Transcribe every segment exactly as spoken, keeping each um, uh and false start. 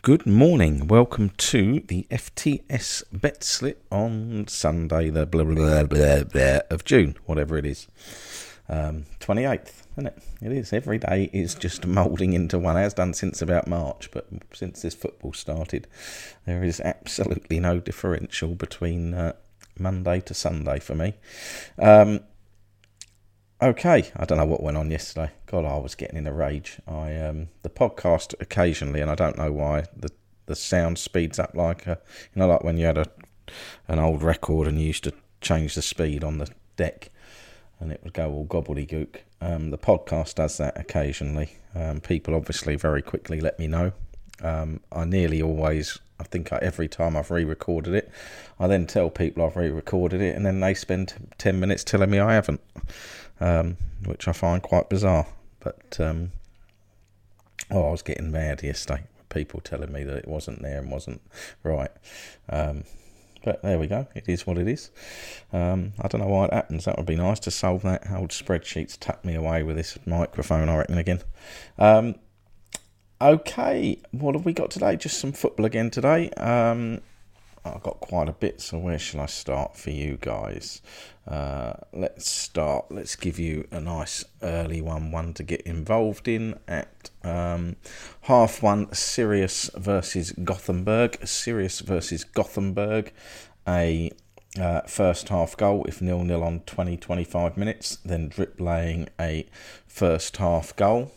Good morning. Welcome to the F T S bet slip on Sunday, the blah blah blah blah of June, whatever it is. Um, twenty-eighth, isn't it? It is. Every day is just moulding into one. It has done since about March, but since this football started, there is absolutely no differential between uh, Monday to Sunday for me. Um, Okay, I don't know what went on yesterday. God, I was getting in a rage. I um, the podcast occasionally, and I don't know why, the the sound speeds up like a, you know, like when you had a an old record and you used to change the speed on the deck, and it would go all gobbledygook. Um, the podcast does that occasionally. Um, people obviously very quickly let me know. Um, I nearly always, I think I, every time I've re-recorded it, I then tell people I've re-recorded it, and then they spend ten minutes telling me I haven't. Um, which I find quite bizarre. But, um, oh, I was getting mad yesterday. People telling me that it wasn't there and wasn't right. Um, but there we go. It is what it is. Um, I don't know why it happens. That would be nice to solve that. Old spreadsheets tuck me away with this microphone, I reckon, again. Um, okay, what have we got today? Just some football again today. Um, I've got quite a bit, so where shall I start for you guys? Uh, let's start. Let's give you a nice early one, one to get involved in at um, half one. Sirius versus Gothenburg. Sirius versus Gothenburg. A uh, first half goal, if nil nil on twenty to twenty-five minutes. Then drip laying a first half goal.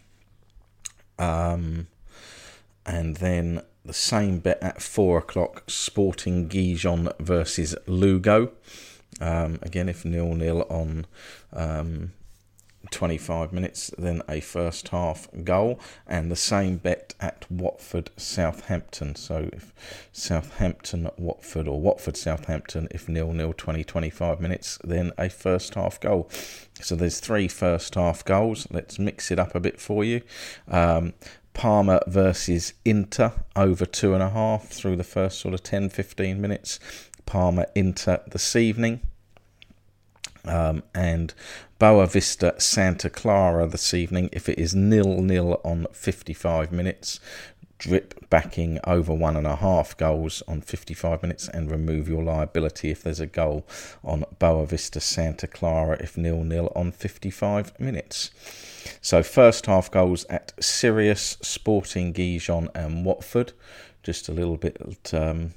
Um, and then the same bet at four o'clock, Sporting Gijon versus Lugo. Um, again, if nil nil on um, twenty-five minutes, then a first half goal. And the same bet at Watford Southampton. So if Southampton Watford or Watford Southampton, if nil nil twenty to twenty-five minutes, then a first half goal. So there's three first half goals. Let's mix it up a bit for you. Um, Parma versus Inter over two and a half through the first sort of ten to fifteen minutes. Parma Inter this evening. Um, and Boa Vista Santa Clara this evening. If it is nil nil on fifty-five minutes, drip backing over one and a half goals on fifty-five minutes and remove your liability if there's a goal on Boa Vista Santa Clara if nil nil on fifty-five minutes. So first half goals at Sirius, Sporting Gijon and Watford. Just a little bit um,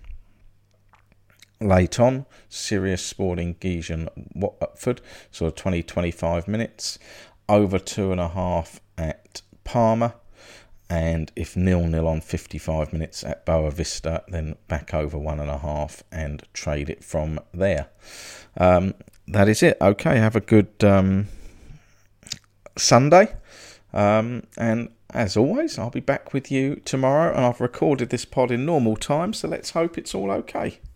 late on. Sirius, Sporting Gijon, Watford. So twenty to twenty-five minutes. Over two and a half at Parma. And if nil nil on fifty-five minutes at Boa Vista, then back over one and a half and trade it from there. Um, that is it. Okay, have a good Um, Sunday, um, and as always, I'll be back with you tomorrow, and I've recorded this pod in normal time, so let's hope it's all okay.